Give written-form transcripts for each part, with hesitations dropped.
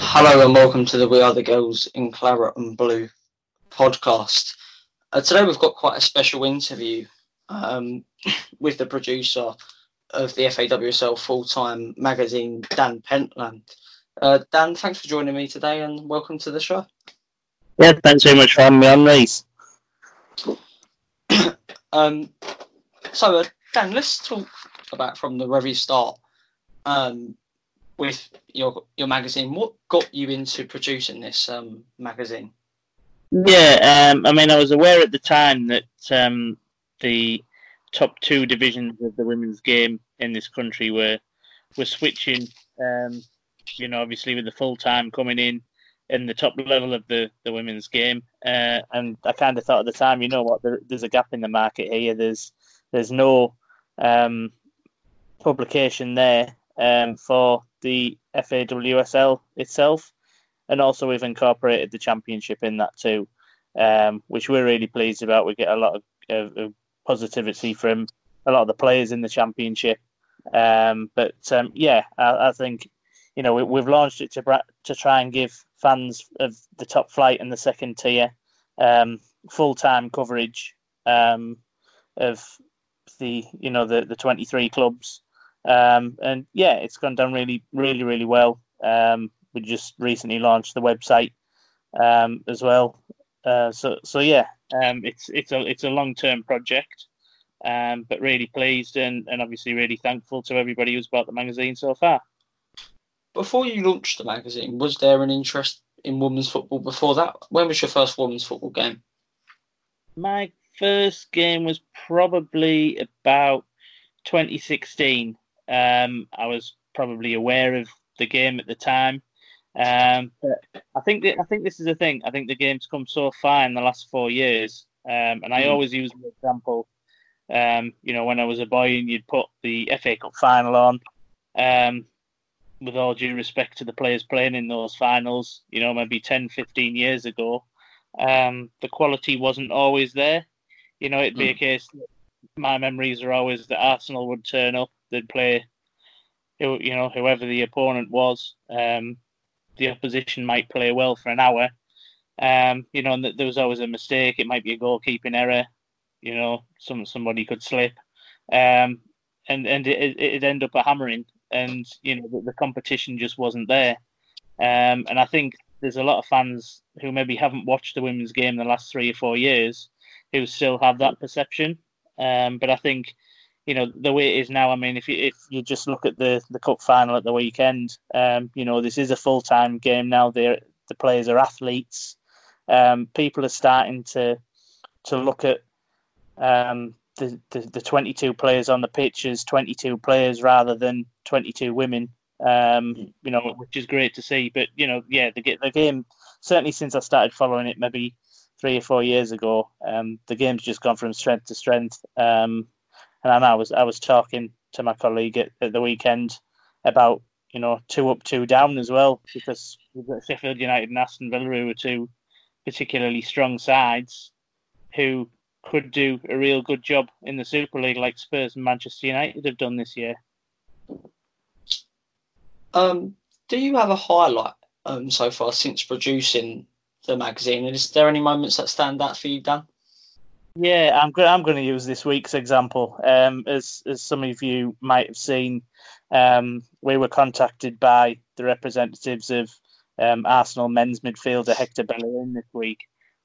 Hello and welcome to the We Are the Girls in Claret and Blue podcast. Today we've got quite a special interview with the producer of the FAWSL full-time magazine, Dan Pentland. Dan, thanks for joining me today and welcome to the show. Yeah, thanks very much for having me on, Reese. So, Dan, let's talk about from the very start. With your magazine, what got you into producing this magazine? Yeah, I was aware at the time that the top two divisions of the women's game in this country were switching. Obviously with the full time coming in the top level of the women's game, and I kind of thought at the time, you know what, there's a gap in the market here. There's no publication there for the FAWSL itself, and also we've incorporated the championship in that too, which we're really pleased about. We get a lot of positivity from a lot of the players in the championship, I think we've launched it to try and give fans of the top flight and the second tier full-time coverage of the 23 clubs. It's gone down really, really, really well. We just recently launched the website as well. It's a long-term project, but really pleased and obviously really thankful to everybody who's bought the magazine so far. Before you launched the magazine, was there an interest in women's football before that? When was your first women's football game? My first game was probably about 2016. I was probably aware of the game at the time, but I think this is the thing. I think the game's come so far in the last 4 years, and I always use an example. When I was a boy and you'd put the FA Cup final on, with all due respect to the players playing in those finals, maybe 10, 15 years ago, the quality wasn't always there. It'd be a case that my memories are always that Arsenal would turn up, they'd play, whoever the opponent was. The opposition might play well for an hour, and there was always a mistake. It might be a goalkeeping error. Somebody could slip, and it'd end up a hammering. And the competition just wasn't there. And I think there's a lot of fans who maybe haven't watched the women's game in the last 3 or 4 years who still have that perception. But I think, the way it is now, if you just look at the cup final at the weekend, this is a full-time game now. The players are athletes. People are starting to look at the 22 players on the pitch as 22 players rather than 22 women, which is great to see. But, the game, certainly since I started following it maybe 3 or 4 years ago, the game's just gone from strength to strength. And I was talking to my colleague at the weekend about, 2 up, 2 down as well, because we've got Sheffield United and Aston Villa, who are two particularly strong sides who could do a real good job in the Super League like Spurs and Manchester United have done this year. Do you have a highlight so far since producing the magazine? And is there any moments that stand out for you, Dan? Yeah, I'm going to use this week's example. As some of you might have seen, we were contacted by the representatives of Arsenal men's midfielder Hector Bellerin this week.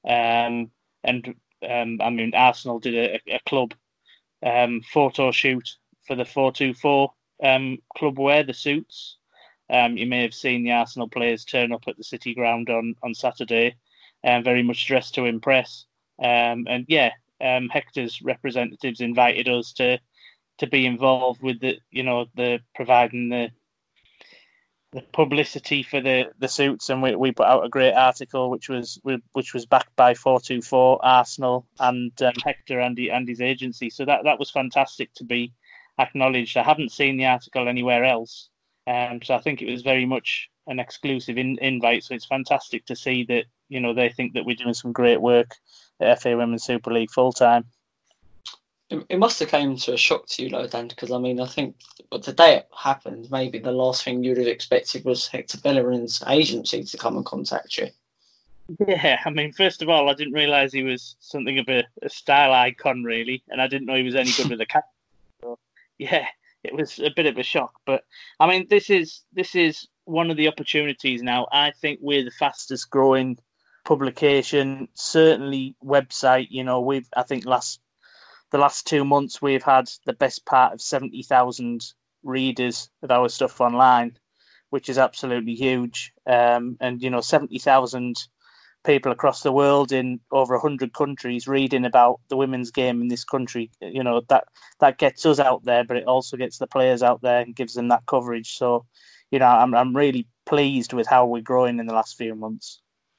Arsenal did a club photo shoot for the 424 club wear, the suits. You may have seen the Arsenal players turn up at the City Ground on Saturday, very much dressed to impress. Hector's representatives invited us to be involved with the providing the publicity for the suits, and we put out a great article which was backed by 424 Arsenal and Hector and his agency. So that was fantastic to be acknowledged. I haven't seen the article anywhere else, so I think it was very much an exclusive invite. So it's fantastic to see that they think that we're doing some great work at FA Women's Super League full time. It must have came to a shock to you, though, Dan, because I mean, I think the day it happened, maybe the last thing you would have expected was Hector Bellerin's agency to come and contact you. Yeah, I mean, first of all, I didn't realise he was something of a style icon, really, and I didn't know he was any good with a camera. So, yeah, it was a bit of a shock. But I mean, this is one of the opportunities now. I think we're the fastest growing publication, certainly website. You know, I think the last 2 months we've had the best part of 70,000 readers of our stuff online, which is absolutely huge. And 70,000 people across the world in over 100 countries reading about the women's game in this country. That gets us out there, but it also gets the players out there and gives them that coverage. So, I'm really pleased with how we're growing in the last few months.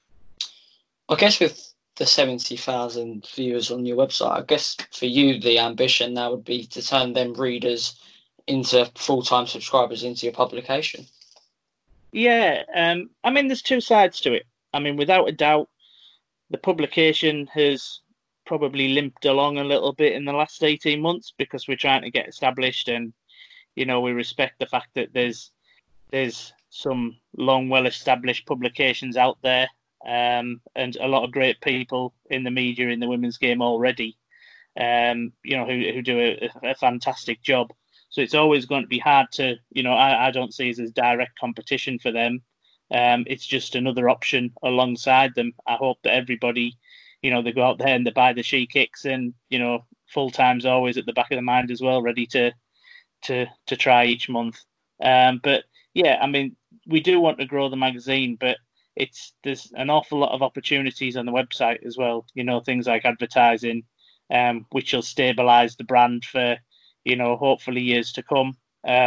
I guess with the 70,000 viewers on your website, I guess for you the ambition now would be to turn them readers into full-time subscribers into your publication. Yeah, I mean, there's two sides to it. I mean, without a doubt, the publication has probably limped along a little bit in the last 18 months because we're trying to get established, and we respect the fact that there's some long, well-established publications out there, and a lot of great people in the media in the women's game already, who do a fantastic job. So it's always going to be hard to, I don't see it as direct competition for them. It's just another option alongside them. I hope that everybody, they go out there and they buy the She Kicks, and full time's always at the back of the mind as well, ready to try each month. But yeah, I mean, we do want to grow the magazine, but there's an awful lot of opportunities on the website as well. Things like advertising, which will stabilise the brand for hopefully years to come.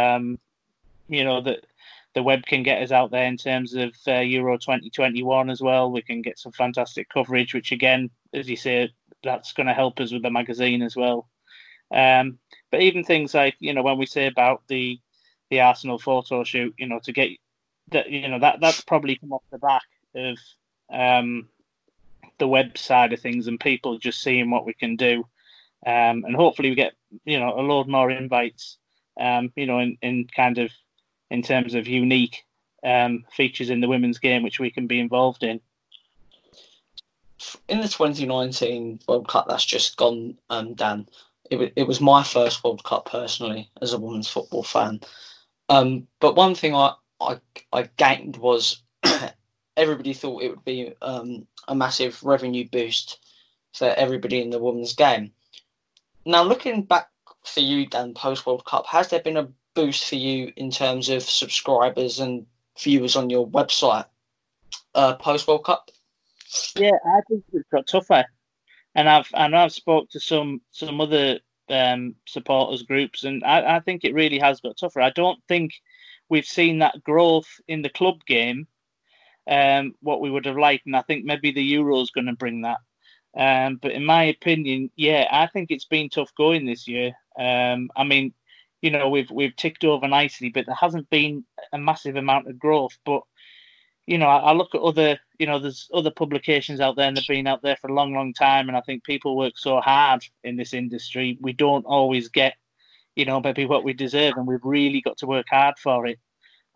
That the web can get us out there in terms of Euro 2021 as well. We can get some fantastic coverage, which again, as you say, that's going to help us with the magazine as well. But even things like, when we say about the Arsenal photo shoot, to get that, that's probably come off the back of the web side of things and people just seeing what we can do. And hopefully we get, a load more invites, in terms of unique features in the women's game, which we can be involved in. In the 2019 World Cup that's just gone, Dan, it was my first World Cup personally as a women's football fan. But one thing I gained was everybody thought it would be a massive revenue boost for everybody in the women's game. Now, looking back for you, Dan, post-World Cup, has there been a boost for you in terms of subscribers and viewers on your website post-World Cup? Yeah, I think it's got tougher. And I've spoke to some other supporters groups, and I think it really has got tougher. I don't think we've seen that growth in the club game, what we would have liked, and I think maybe the Euro is going to bring that. But in my opinion, yeah, I think it's been tough going this year. I mean, we've ticked over nicely, but there hasn't been a massive amount of growth. But I look at other, there's other publications out there, and they've been out there for a long, long time. And I think people work so hard in this industry, we don't always get, maybe what we deserve, and we've really got to work hard for it.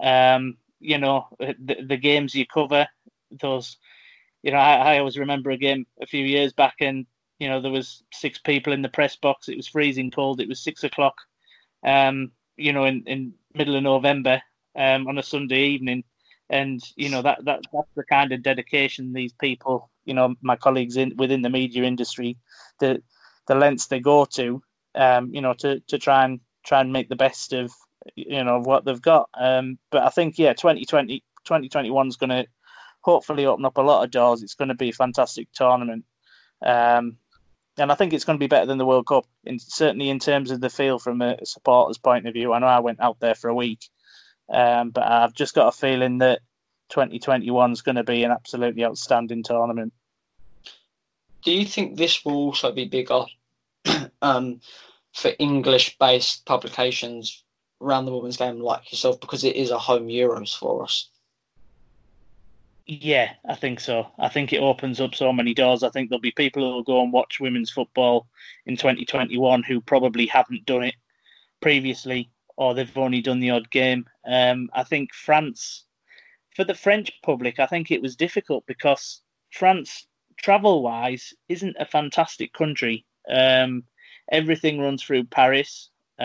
The games you cover, those. I always remember a game a few years back, and there was 6 people in the press box. It was freezing cold. It was 6 o'clock, in middle of November, on a Sunday evening, and that's the kind of dedication these people, my colleagues within the media industry, the lengths they go to, to try and make the best of what they've got. But I think 2021 is going to hopefully open up a lot of doors. It's going to be a fantastic tournament. And I think it's going to be better than the World Cup, certainly in terms of the feel from a supporter's point of view. I know I went out there for a week, but I've just got a feeling that 2021 is going to be an absolutely outstanding tournament. Do you think this will also be bigger for English-based publications around the women's game like yourself, because it is a home Euros for us? Yeah, I think so. I think it opens up so many doors. I think there'll be people who will go and watch women's football in 2021 who probably haven't done it previously, or they've only done the odd game. I think France, for the French public, I think it was difficult because France, travel wise, isn't a fantastic country. Everything runs through Paris.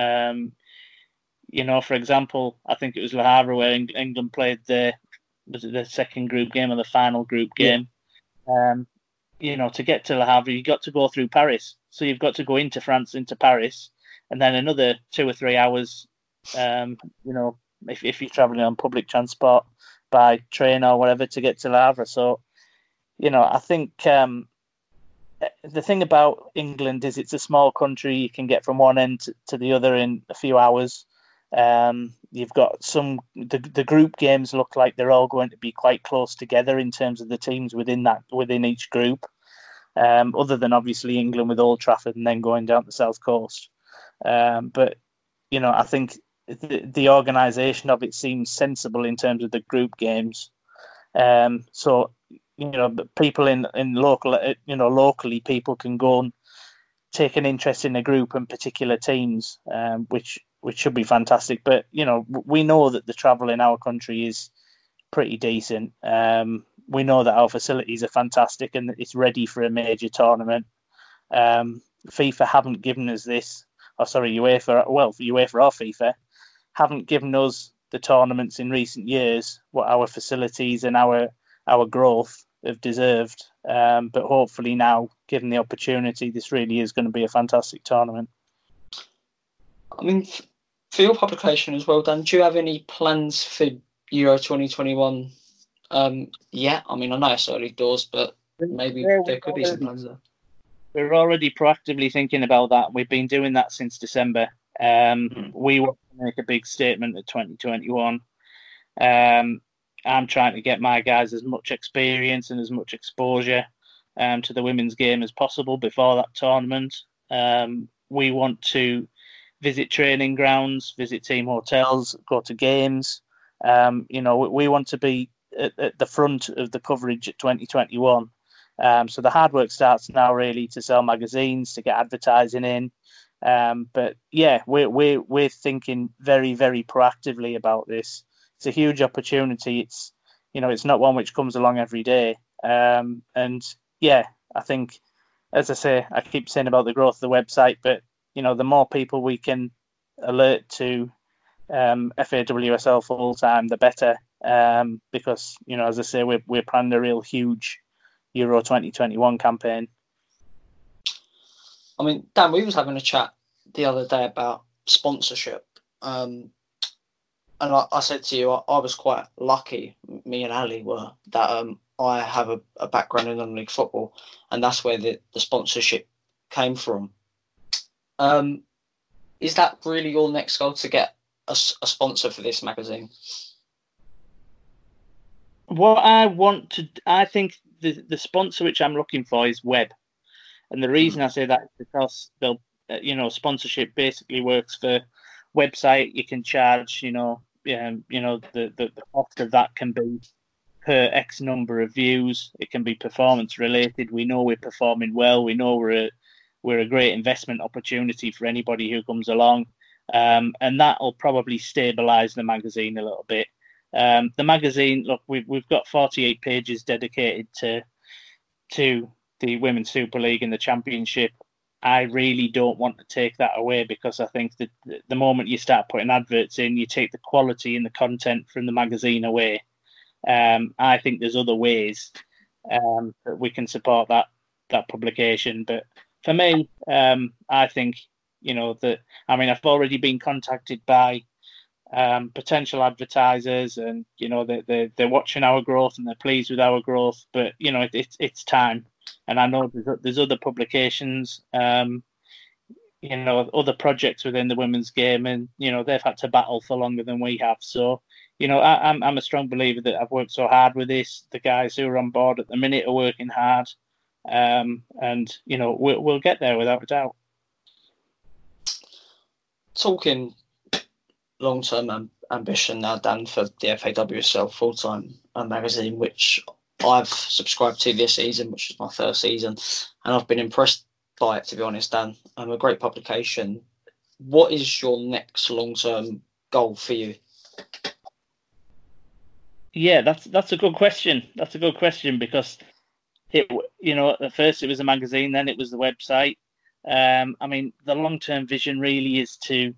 For example, I think it was Le Havre where England played was it the second group game or the final group Yeah. game. Um, to get to Le Havre, you got to go through Paris. So you've got to go into France, into Paris, and then another 2 or 3 hours. Um, you know, if you're traveling on public transport by train or whatever to get to Le Havre. So I think the thing about England is it's a small country. You can get from one end to the other in a few hours. You've got the group games look like they're all going to be quite close together in terms of the teams within each group. Other than obviously England with Old Trafford and then going down the South Coast. But I think the organisation of it seems sensible in terms of the group games. So people in locally people can go and take an interest in a group and particular teams, which should be fantastic. But we know that the travel in our country is pretty decent. We know that our facilities are fantastic and that it's ready for a major tournament. FIFA haven't given us this, or sorry, UEFA or FIFA haven't given us the tournaments in recent years what our facilities and our growth have deserved. But hopefully now, given the opportunity, this really is going to be a fantastic tournament. I mean, for your publication as well, Dan, do you have any plans for Euro 2021 yet? I mean, I know it's early doors, but maybe there could be some plans there. We're already proactively thinking about that. We've been doing that since December. We want to make a big statement at 2021. I'm trying to get my guys as much experience and as much exposure to the women's game as possible before that tournament. We want to visit training grounds, visit team hotels, go to games. We want to be at the front of the coverage at 2021. So the hard work starts now, really, to sell magazines, to get advertising in. But yeah, we're thinking very, very proactively about this. It's a huge opportunity. It's not one which comes along every day. And yeah, I think, as I say, I keep saying about the growth of the website, but the more people we can alert to FAWSL full time, the better. Because as I say, we're planning a real huge Euro 2021 campaign. I mean, Dan, we was having a chat the other day about sponsorship. And I said to you, I was quite lucky, me and Ali were, that I have a background in non-league football, and that's where the sponsorship came from. Is that really your next goal, to get a sponsor for this magazine? What I think the sponsor which I'm looking for is Webb. And the reason I say that is because they'll, sponsorship basically works for website. You can charge, the cost of that can be per X number of views. It can be performance related. We know we're performing well. We know we're a great investment opportunity for anybody who comes along. And that'll probably stabilize the magazine a little bit. The magazine, look, we've got 48 pages dedicated to the Women's Super League and the Championship. I really don't want to take that away, because I think that the moment you start putting adverts in, you take the quality and the content from the magazine away. I think there's other ways that we can support that publication. But for me, I think I've already been contacted by potential advertisers, and they're watching our growth and they're pleased with our growth. But it's time. And I know there's other publications, other projects within the women's game, and they've had to battle for longer than we have. So, I'm a strong believer that I've worked so hard with this. The guys who are on board at the minute are working hard, and we'll get there without a doubt. Talking long-term ambition now, Dan, for the FAWSL full time. magazine, which I've subscribed to this season, which is my first season, and I've been impressed by it, to be honest, Dan. A great publication. What is your next long-term goal for you? Yeah, that's a good question. That's a good question because at first it was a magazine, then it was the website. I mean, the long-term vision really is to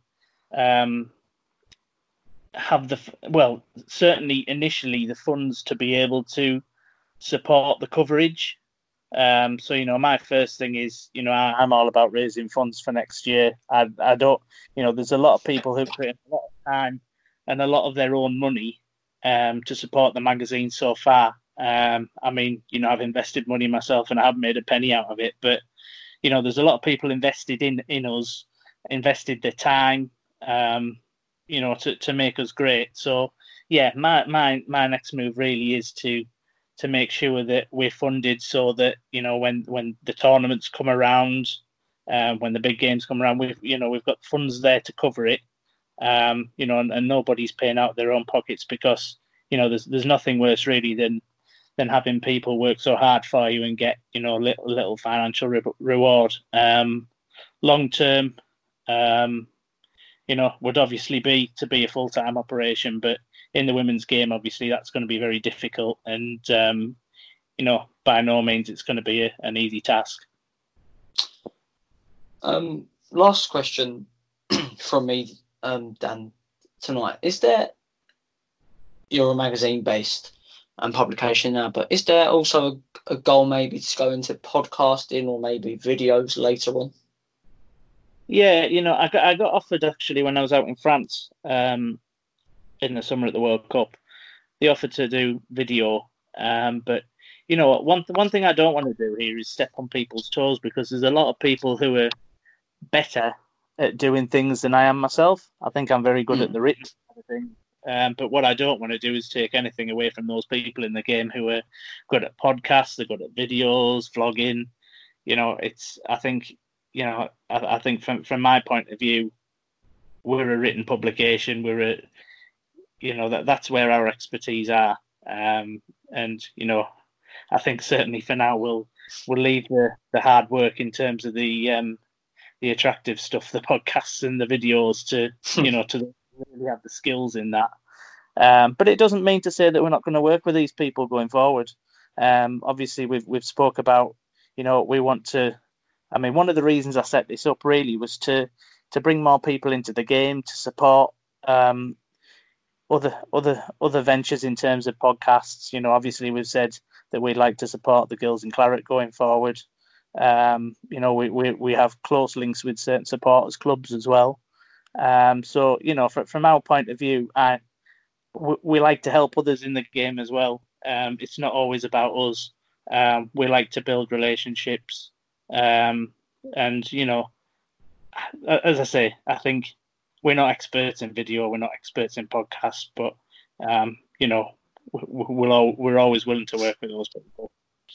have certainly initially the funds to be able to support the coverage. So, my first thing is, I'm all about raising funds for next year. I don't, there's a lot of people who put in a lot of time and a lot of their own money to support the magazine so far. I mean, I've invested money myself and I haven't made a penny out of it, but, there's a lot of people invested in us, invested their time, to make us great. So, yeah, my next move really is to make sure that we're funded so that, when the tournaments come around, when the big games come around, we've got funds there to cover it, and nobody's paying out their own pockets because, there's nothing worse really than having people work so hard for you and get, little financial reward. Long term, would obviously be to be a full-time operation, but in the women's game, obviously, that's going to be very difficult. And, by no means it's going to be an easy task. Last question from me, Dan, tonight. You're a magazine-based publication now, but is there also a goal maybe to go into podcasting or maybe videos later on? Yeah, I got offered actually when I was out in France in the summer at the World Cup. They offered to do video, but one thing I don't want to do here is step on people's toes because there's a lot of people who are better at doing things than I am myself. I think I'm very good at the written kind of thing. But what I don't want to do is take anything away from those people in the game who are good at podcasts, they're good at videos, vlogging. I think from my point of view, we're a written publication. That's where our expertise are. And I think certainly for now we'll leave the hard work in terms of the attractive stuff, the podcasts and the videos to really have the skills in that. But it doesn't mean to say that we're not going to work with these people going forward. Obviously, we've spoke about, we want to. I mean, one of the reasons I set this up really was to bring more people into the game, to support other ventures in terms of podcasts. Obviously we've said that we'd like to support the Girls in Claret going forward. We have close links with certain supporters clubs as well. So from our point of view, we like to help others in the game as well. It's not always about us. We like to build relationships. And as I say, I think we're not experts in video, we're not experts in podcasts, but we're always willing to work with those people.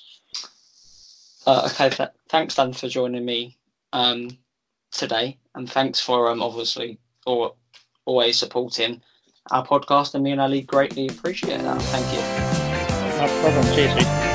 Okay, thanks Dan for joining me today, and thanks for obviously always supporting our podcast, and me and Ali greatly appreciate that. Thank you. No problem. Cheers.